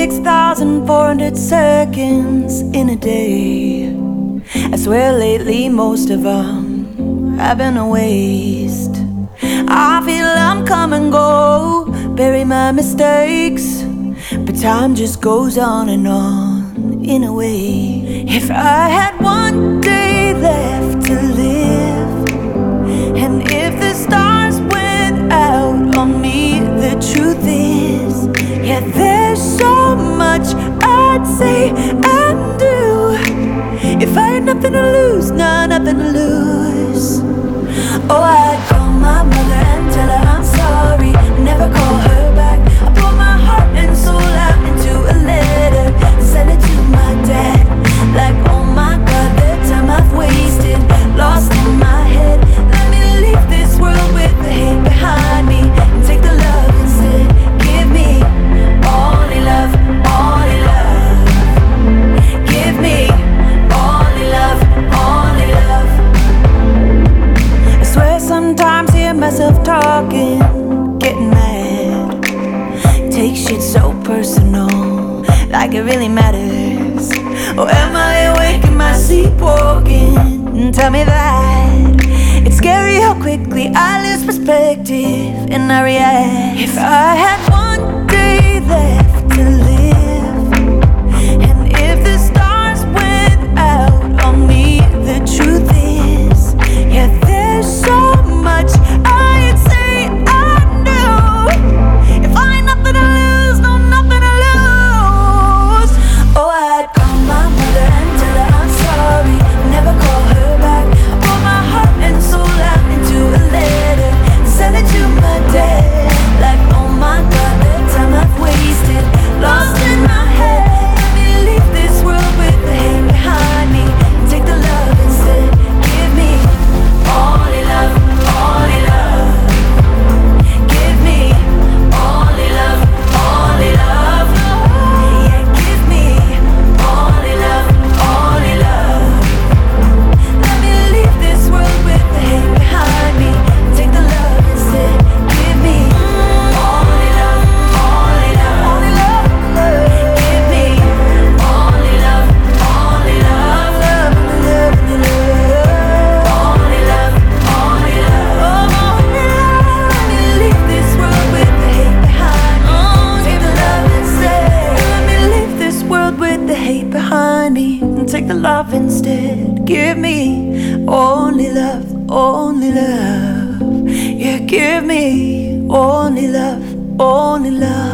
6,400 seconds in a day. I swear lately most of them have been a waste. I feel I'm come and go, bury my mistakes, but time just goes on and on in a way. If I had one day left to live, and if the stars went out on me, the truth is, yeah, there's so much I'd say and do if I had nothing to lose, nah, nothing to lose. Oh, I'd call my mother and tell her I'm sorry, never call her back. I pour my heart and soul out into a letter, send it to my dad. Like, oh my God, the time I've wasted, lost in my head. Let me leave this world with the hate behind me, and take the love instead. Give me only love, only love. Give me only love, only love. I swear sometimes hear myself talking, getting mad. Take shit so personal, like it really matters. Or am I awake in my sleep walking? Tell me that. It's scary how quickly I lose perspective and I react. If I had one day left to live, and if the stars went out on me, the truth is, yeah, there's so much I'd say I knew. If I ain't nothing to lose, no, nothing to lose. Oh, I'd call my mother and tell her I'm sorry, never call her back. I pour my heart and soul out into a letter, send it to my dad. Like, oh my God, the time I've wasted, lost in my head. Let me leave this world with the hate behind me, take the love instead. Give me only love, only love. Give me only love, only love. Yeah, give me only love, only love. Let me leave this world with the hate behind me, take the love instead. Give me only love, only love, only love. Give me only love, only love, love, love, love. Only love, only love, only love. Let me leave this world with the hate behind me, take the love instead. Let me leave this world with the hate behind me, and take the love instead. Give me only love, only love. Yeah, give me only love, only love.